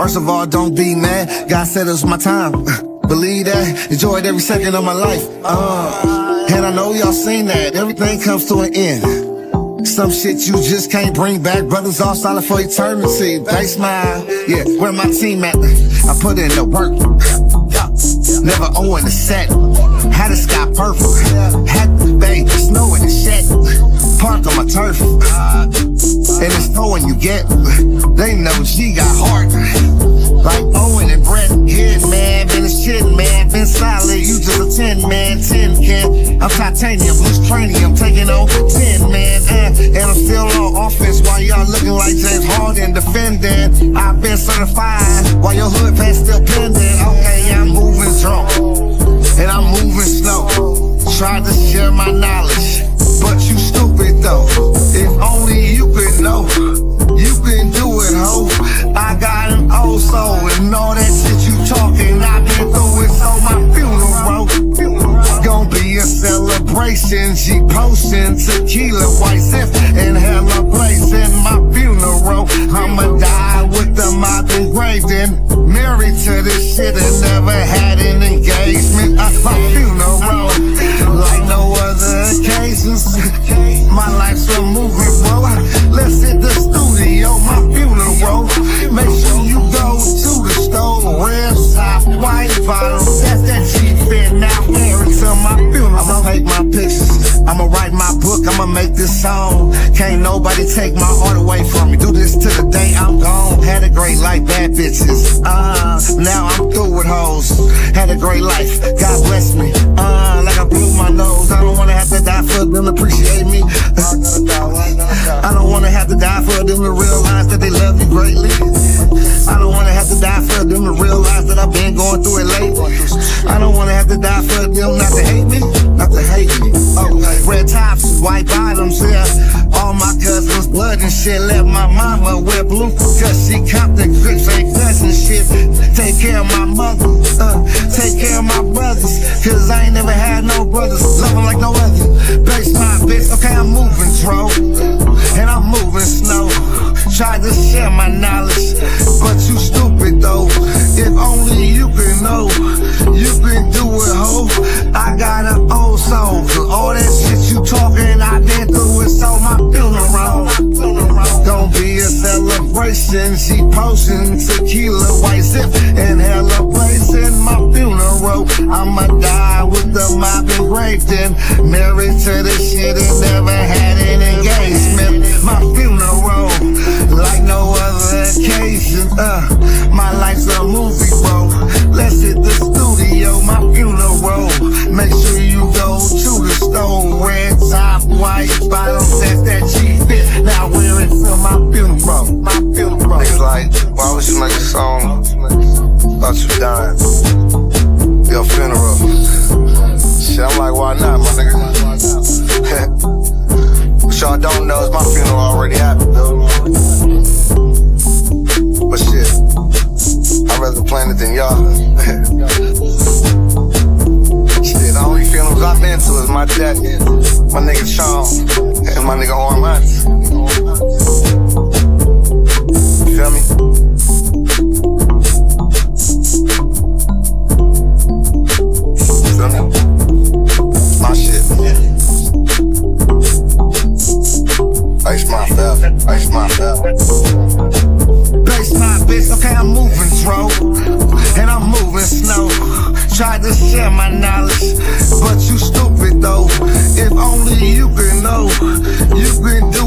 First of all, don't be mad. God said it was my time. Believe that. Enjoyed every second of my life. And I know y'all seen that. Everything comes to an end. Some shit you just can't bring back. Brothers all solid for eternity. They smile. Yeah, where my team at? I put in the work. Never owing the set. Had the sky purple. Had the bay, snow in the shed. Parked on my turf. And it's snowing you get. They know G got heart. Like Owen and Brett. Yeah, man, been a shit, man. Been solid, you just a 10, man. 10 can. I'm titanium, loose cranium. Taking on 10, man. And I'm still on offense while y'all looking like James Harden defending. I've been certified while your hood pass still pending. Okay, I'm moving drunk. And I'm moving slow. Tried to share my knowledge, but you stupid though. If only you could know, you can do it, ho. I got an old soul, and all that shit you talking, I've been through it. So my funeral gon' be a celebration. She posting tequila, white zip, and hella place in my funeral. I'ma die with the mop engraved in. Married to this shit and never had an engagement. My funeral, like no other occasions. My life's a movie, bro. Let's hit the studio, my funeral. Make sure you go to the store. Red top, white bottom. That's that cheap fit. Now wear it to my funeral. I'ma take my pictures. I'ma write my book. I'ma make this song. Can't nobody take my art away from me. Do this to the day I'm gone. Had a great life, bad bitches. Now I'm through with hoes. Had a great life. God bless me. Like I blew my nose. I don't wanna have to die for them to appreciate me. I don't wanna have to die for them to realize that they love you greatly. I don't wanna have to die for them to realize that I've been going through it lately. I don't wanna have to die for them not to hate me. Not to hate me. Oh, red tops, white bottoms, yeah. All my cousins' blood and shit. Let my mama wear blue cause she copped the grits, fake cousin shit. Take care of my mother, take care of my brothers, cause I ain't never had no brothers. Love them like no other. Base my bitch, okay, I'm moving dro, and I'm moving snow. Tried to share my knowledge, but you stupid though. If only you could know, you can do it, ho. I got an old soul, cause all that shit you talking, I've been through it. So my funeral gon' be a celebration. She posting tequila, white zip, and hella place in my funeral. I'ma die with the mop engraved in. Married to this shit and never had an engagement. My funeral, like no other occasion. My life's a movie, bro. Let's hit the studio, my funeral. Make sure you go to the store. Red top, white bottom, that's that cheap fit. Now wear it to my funeral. My funeral. Niggas like, why would you make a song about you dying? Your funeral. Shit, I'm like, why not, my nigga? What y'all don't know is my funeral already happened, though. But shit, I'd rather plan it than y'all. Shit, the only funerals I've been to is my dad, my nigga Sean, and my nigga Armand. You feel me? My shit. Ice my fell, ice my fell. Base my bitch, okay, I'm moving dro, and I'm moving snow. Tried to share my knowledge, but you stupid though. If only you could know, you can do